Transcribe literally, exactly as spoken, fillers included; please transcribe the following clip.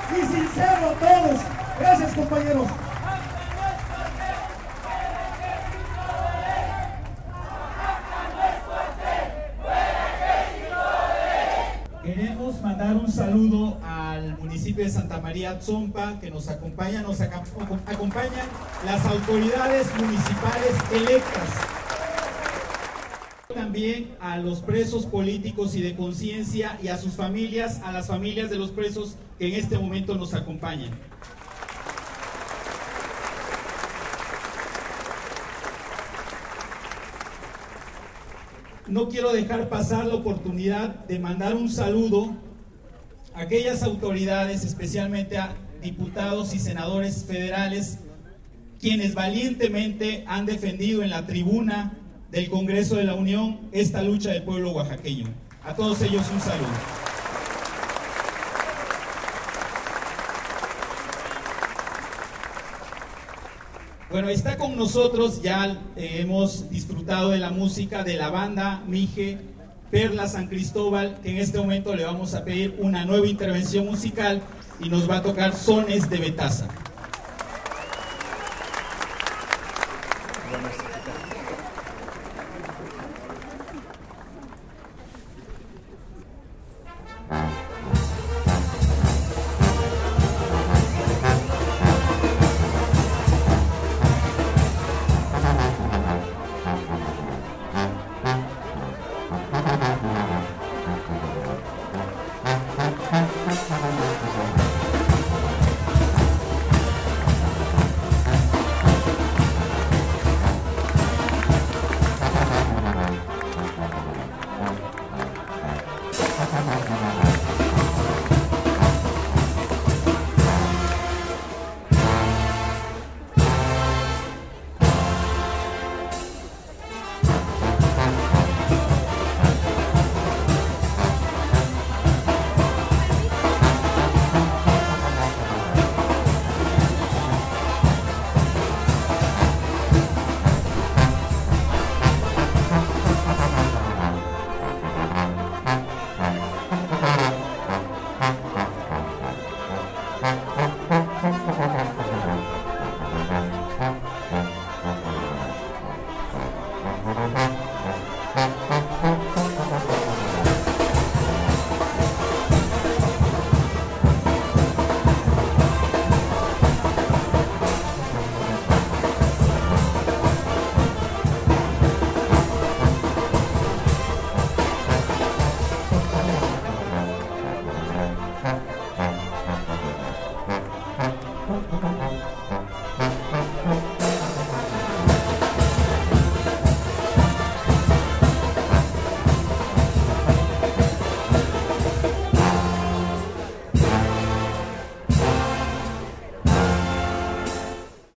y sincero a todos. Gracias, compañeros. Queremos mandar un saludo al municipio de Santa María Tzompa, que nos acompaña, nos acompañan las autoridades municipales electas. También a los presos políticos y de conciencia y a sus familias, a las familias de los presos que en este momento nos acompañan. No quiero dejar pasar la oportunidad de mandar un saludo a aquellas autoridades, especialmente a diputados y senadores federales, quienes valientemente han defendido en la tribuna del Congreso de la Unión esta lucha del pueblo oaxaqueño. A todos ellos un saludo. Bueno, está con nosotros, ya eh, hemos disfrutado de la música de la banda Mije Perla San Cristóbal, que en este momento le vamos a pedir una nueva intervención musical y nos va a tocar Sones de Betaza.